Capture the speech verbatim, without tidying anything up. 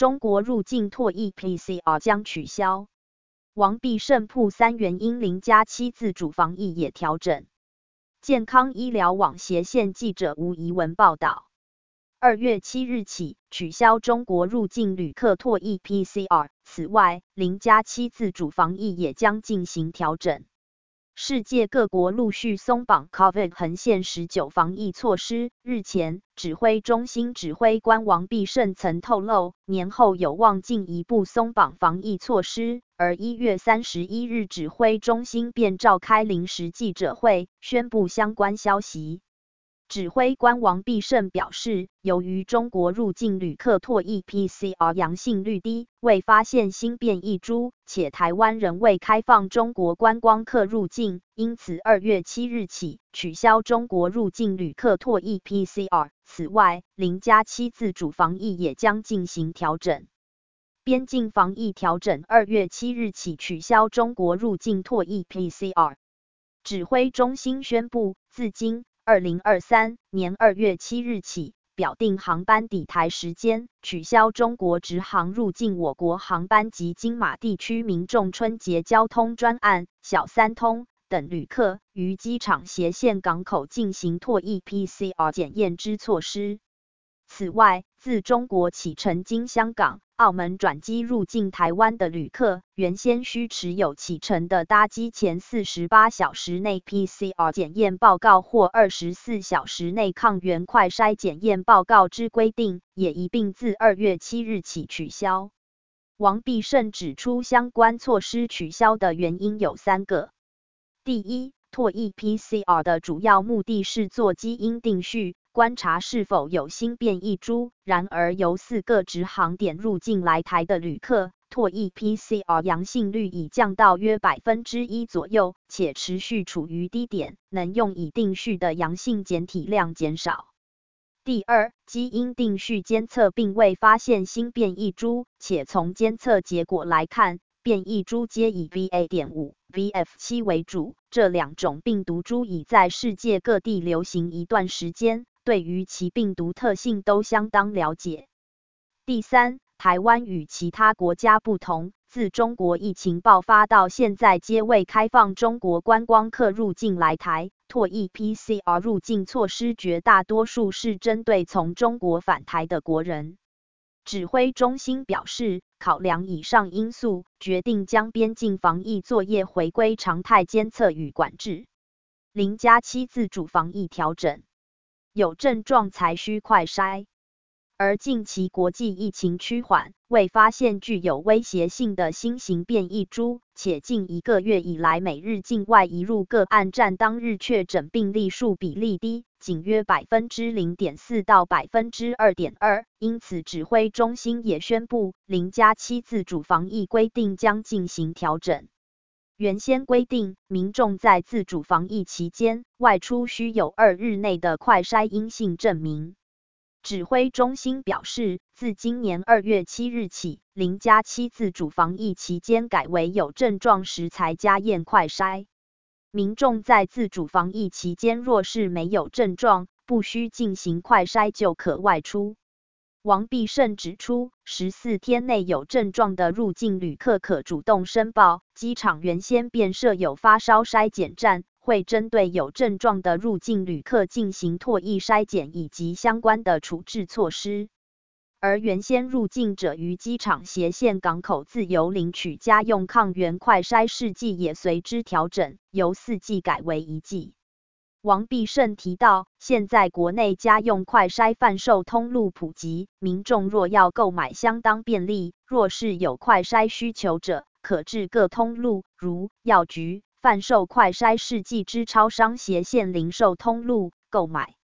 中国入境唾液 P C R 将取消。王必胜铺三原因零加七自主防疫也调整。健康医疗网斜线记者吴怡文报道。二月七日起取消中国入境旅客唾液 P C R， 此外，零加七自主防疫也将进行调整。世界各国陆续松绑 COVID 横线十九防疫措施。日前，指挥中心指挥官王必胜曾透露，年后有望进一步松绑防疫措施。而一月三十一日，指挥中心便召开临时记者会，宣布相关消息。指挥官王必胜表示，由于中国入境旅客唾液 P C R 阳性率低，未发现新变异株，且台湾仍未开放中国观光客入境，因此二月七日起取消中国入境旅客唾液 P C R。此外，零加七自主防疫也将进行调整。边境防疫调整二月七日起取消中国入境唾液 P C R。指挥中心宣布，自今二零二三年二月七日起，表定航班抵台时间，取消中国直航入境我国航班及金马地区民众春节交通专案、小三通等旅客于机场斜线港口进行唾液 P C R 检验之措施。此外，自中国启程经香港、澳门转机入境台湾的旅客，原先需持有启程的搭机前四十八小时内 P C R 检验报告或二十四小时内抗原快筛检验报告之规定，也一并自二月七日起取消。王必胜指出，相关措施取消的原因有三个。第一，唾液 P C R 的主要目的是做基因定序，观察是否有新变异株。然而，由四个直航点入境来台的旅客，唾液 P C R 阳性率已降到约百分之一左右，且持续处于低点，能用以定序的阳性检体量减少。第二，基因定序监测并未发现新变异株，且从监测结果来看，变异株皆以 V A 点五、V F 七 为主，这两种病毒株已在世界各地流行一段时间，对于其病毒特性都相当了解。第三，台湾与其他国家不同，自中国疫情爆发到现在皆未开放中国观光客入境来台，唾液 P C R 入境措施绝大多数是针对从中国返台的国人。指挥中心表示，考量以上因素，决定将边境防疫作业回归常态监测与管制。零加七自主防疫调整，有症状才需快筛。而近期国际疫情趋缓，未发现具有威胁性的新型变异株，且近一个月以来每日境外移入个案占当日确诊病例数比例低，仅约 百分之零点四 到 百分之二点二， 因此指挥中心也宣布，零加七自主防疫规定将进行调整。原先规定，民众在自主防疫期间，外出需有二日内的快筛阴性证明。指挥中心表示，自今年二月七日起，零加七自主防疫期间改为有症状时才加验快筛。民众在自主防疫期间若是没有症状，不需进行快筛就可外出。王必胜指出，十四天内有症状的入境旅客可主动申报，机场原先便设有发烧筛检站，会针对有症状的入境旅客进行唾液筛检以及相关的处置措施。而原先入境者于机场斜线港口自由领取家用抗原快筛试剂也随之调整，由四剂改为一剂。王必胜提到，现在国内家用快筛贩售通路普及，民众若要购买相当便利，若是有快筛需求者，可至各通路，如药局、贩售快筛试剂之超商斜线零售通路购买。